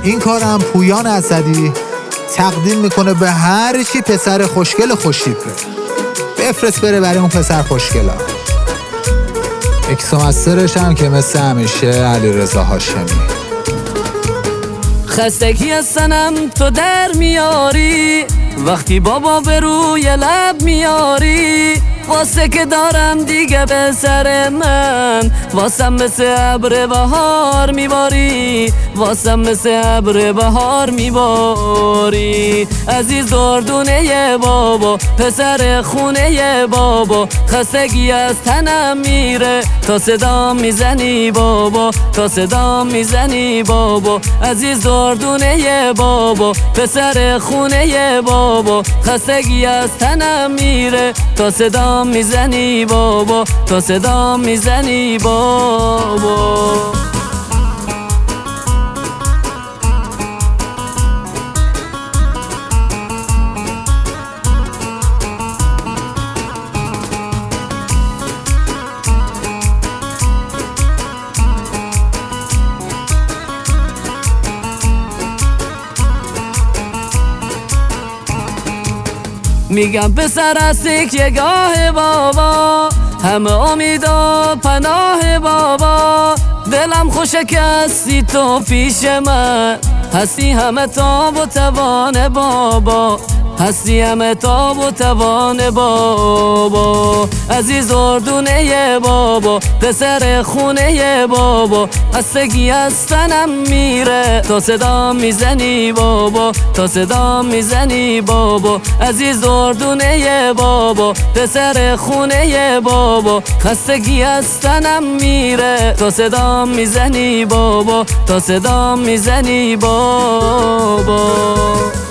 این کارم پویان اسدی تقدیم میکنه به هر چی پسر خوشگل خوشتیپه. بفرست بره برای اون پسر خوشگلا. اکسومسترش هم که مثل همیشه علیرضا هاشمی. خستگی از سنم تو در میاری، وقتی بابا به روی لب میاری، واسه که دارم دیگه به سر من، واسم مثل ابر بهار میباری، واسم مثل ابر بهار میباری. عزیز دردونه بابا، پسر خونه بابا، خستگی از تنم میره تا صدا میزنی بابا، تا صدا میزنی بابا. عزیز دردونه بابا، پسر خونه بابا، خستگی از تنم میره تا صدا میزنی بابا، تا صدا میزنی بابا. میگم پسر از یگاه بابا، همه امید و پناه بابا. دلم خوشه که هستی تو پیش من، هستی همه تاب و توان بابا، هستی همه تاب و توان بابا. عزیز اردونه بابا، پسر خونه بابا، خستگی از تنم میره تا صدا میزنی بابا، تا صدا میزنی بابا. عزیز اردونه بابا، پسر خونه بابا، خستگی از تنم میره تا صدا میزنی بابا، تا صدا میزنی بابا.